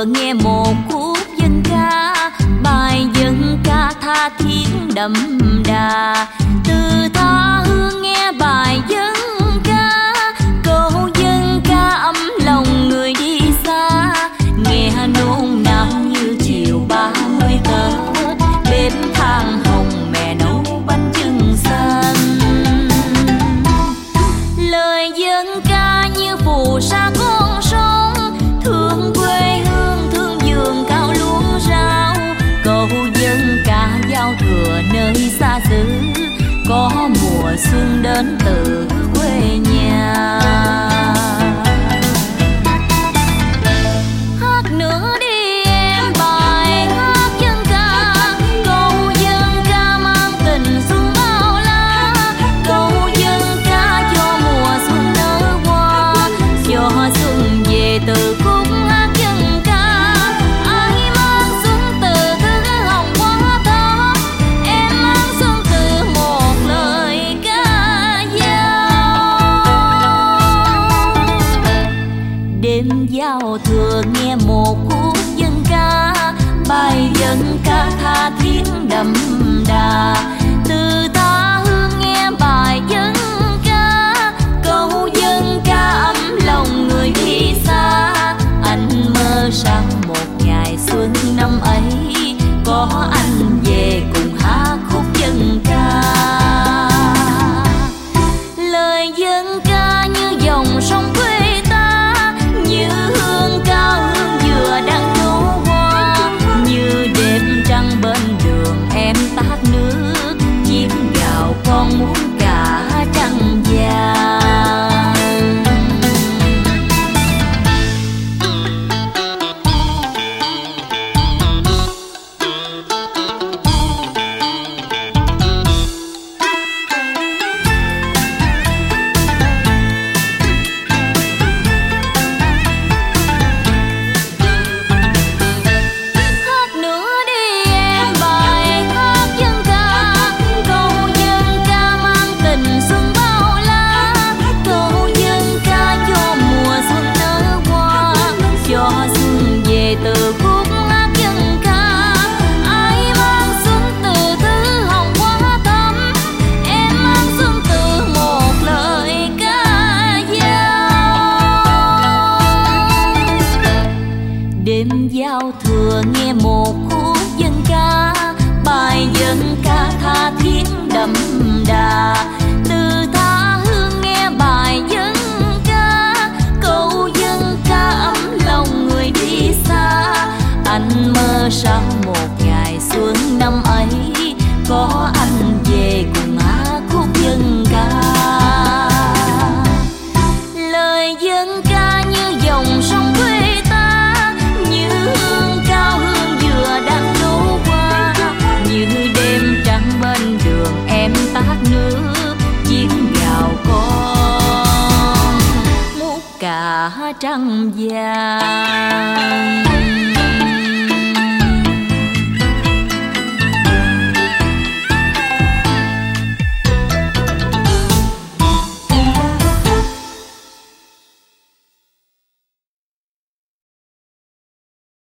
nghe một khúc dân ca, bài dân ca tha thiết đậm đà. Từ tha hương nghe bài dân ca, câu dân ca ấm lòng người đi xa. Nghe nôn nao như chiều 30 Tết, bếp than hồng mẹ nấu bánh chưng xanh. Lời dân ca như phù sa con sông, thương quê hương thương vườn cao luống rau. Câu dân ca giao thừa nơi xa xứ, có mùa xuân đến từ quê nhà. Hát nữa đi em bài hát dân ca, câu dân ca mang tình xuân bao la. Câu dân ca cho mùa xuân nở hoa, cho xuân về từ khúc hát dân ca. Ai mang xuân từ thứ hồng hoa thắm, em mang xuân từ một lời ca dao. Đêm giao thừa nghe một khúc dân ca, bài dân ca tha thiết đậm đà. Từ tha hương nghe bài dân ca, câu dân ca ấm lòng người đi xa. Anh mơ sang một ngày xuân năm ấy, có anh về cùng hát khúc dân ca. Lời dân ca như dòng sông quê ta, như hương cao hương dừa đang nấu hoa. Như đêm trăng bên đường em tát nước, chiếc gạo con muốn cả trăng vàng. Hát nữa đi em bài hát dân ca, câu dân ca mang tình xuân bao la. Câu dân ca cho mùa xuân nở hoa, cho xuân về từ khúc hát dân ca. Ai mang xuân từ thứ hồng hoa thắm, em mang xuân từ một lời ca dao. Đêm giao thừa nghe một khúc dân ca, bài dân ca tha thiết đậm đà. Từ tha hương nghe bài dân ca, câu dân ca ấm lòng người đi xa. Anh mơ sang một ngày xuân năm ấy, có anh về cùng hát khúc dân ca. Lời dân ca như dòng sông quê ta, như hương cao hương dừa đang nấu hoa. Như đêm trăng bên đường em tát nước, chiếc gạo con múc cả trăng vàng.